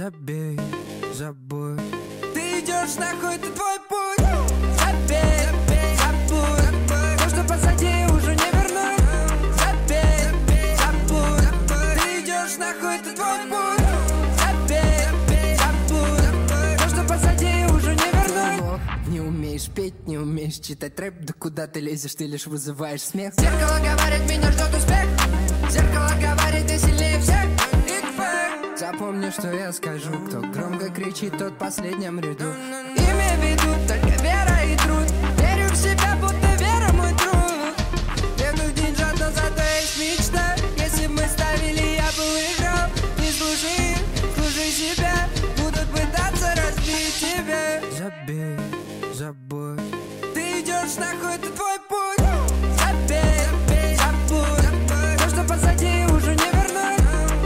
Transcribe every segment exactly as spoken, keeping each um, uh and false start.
Забей, забудь. Ты идешь нахуй, это твой путь. Забей, забудь. То, что позади, уже не вернуть. Забей, забудь. Ты идешь нахуй, это твой путь. Забей, забудь. То, что позади, уже не вернуть. Не умеешь петь, не умеешь читать рэп. Да куда ты лезешь, ты лишь вызываешь смех. Зеркало говорит, меня ждет успех. Зеркало говорит, ты сильнее всех. Запомни, что я скажу. Кто громко кричит, тот в последнем ряду. Имя ведут только вера и труд. Верю в себя, будто вера мой труд. Верных деньжат, но зато есть мечта. Если бы мы ставили, я бы выиграл. Не служи им, служи себя. Будут пытаться разбить тебя. Забей, забудь. Ты идешь нахуй, это твой путь. Забей, забудь. То, что позади, уже не вернуть.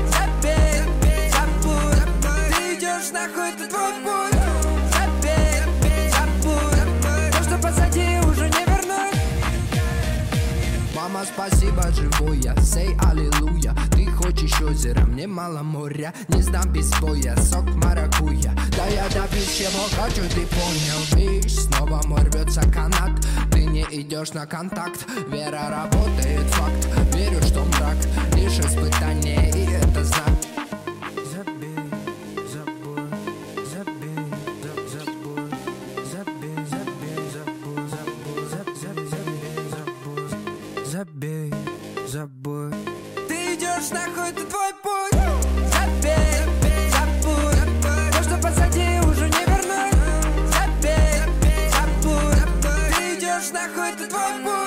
Нахуй, это твой путь. Забей, забудь. То, что позади, уже не вернуть. Мама, спасибо, живой я, сей аллилуйя. Ты хочешь озеро, мне мало моря. Не сдам без боя, сок маракуйя. Да я добьюсь, чего хочу, ты понял. Видишь, снова мой рвется канат. Ты не идешь на контакт. Вера работает, факт. Верю, что мрак лишь испытание, и это знак. Забей, забудь. Ты идешь нахуй, это твой путь. Забей, забудь. То, что позади, уже не вернуть. Забей, забудь. Ты идешь нахуй, это твой путь.